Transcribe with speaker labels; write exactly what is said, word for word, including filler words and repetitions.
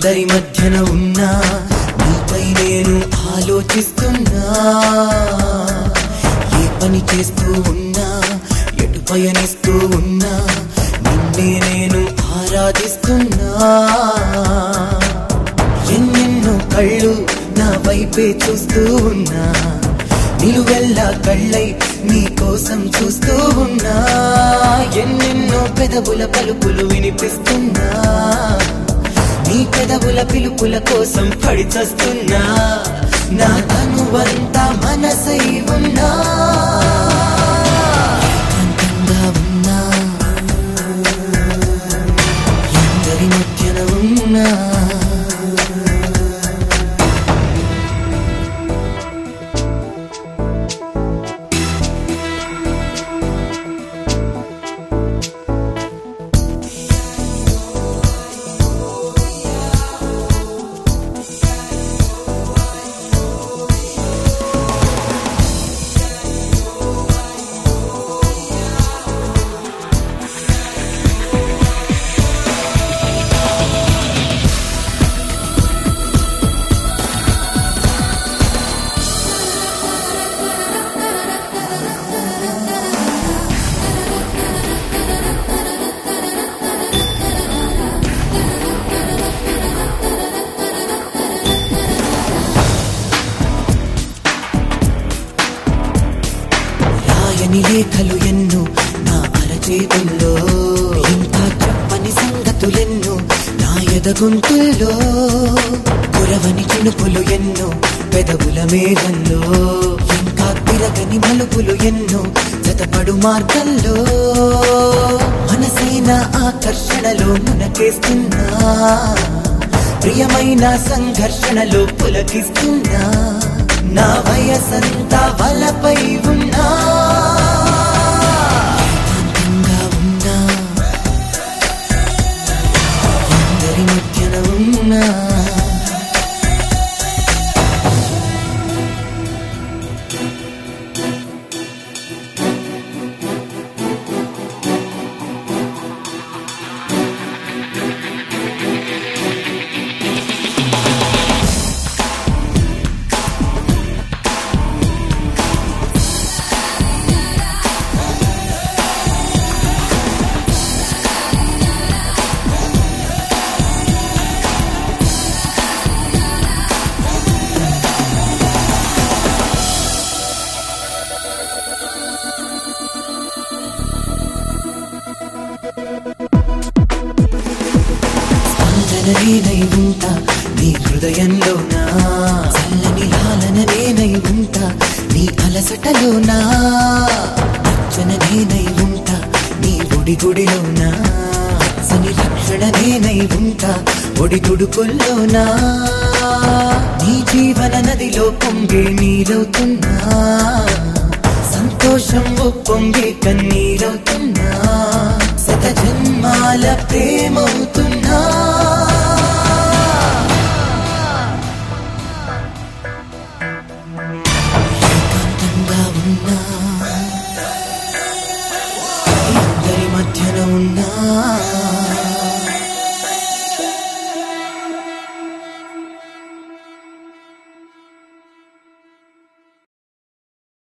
Speaker 1: ఎందరి మధ్యన ఉన్నా నీపై నేను ఆలోచిస్తున్నా ఏ పని చేస్తూ ఉన్నా ఎటు పయనిస్తూ ఉన్నా నిన్నే నేను ఆరాధిస్తున్నా ఎన్నెన్నో కళ్ళు నా వైపే చూస్తూ ఉన్నా నిలువెల్లా కళ్ళై నీ కోసం చూస్తూ ఉన్నా ఎన్నెన్నో పెదవుల పలుకులు వినిపిస్తున్నా నీ పెదవుల పిలుపుల కోసం పడి చస్తున్నా నా తనువంతా మనసై ఉన్నా అంతంగా ఉన్నా ఎందరి మధ్యన ఉన్నా లేఖలు ఎన్నో నా అరచేతుల్లో ఇంకా చెప్పని సంగతులెన్నో నా ఎదగొంతుల్లో కురవని చినుకులు ఎన్నో పెదవుల మేఘంలో ఇంకా తిరగని మలుపులు ఎన్నో జతపడు మార్గంలో మనసైన ఆకర్షణలో మునకేస్తున్నా ప్రియమైన సంఘర్షణలో పులకిస్తున్నా నా వయసంతా వలపై ఉన్నా అంతంగా ఉన్నా ఎందరి మధ్యన ఉన్నా నేనై ఉంటా నీ హృదయంలోనా చల్లని లాలన నేనై ఉంటా నీ అలసటలోనా అర్చన నేనై ఉంటా నీ ఒడి గుడిలోనా సని రక్షణ నేనై ఉంటా ఒడి తుడుకుల్లోనా నీ జీవన నదిలో పొంగే నీరవుతున్నా సంతోషం పొంగే కన్నీరవుతున్నా శత జన్మాల ప్రేమవుతున్నా ఏకాంతంగా ఉన్నా ఎందరి మధ్యన ఉన్నా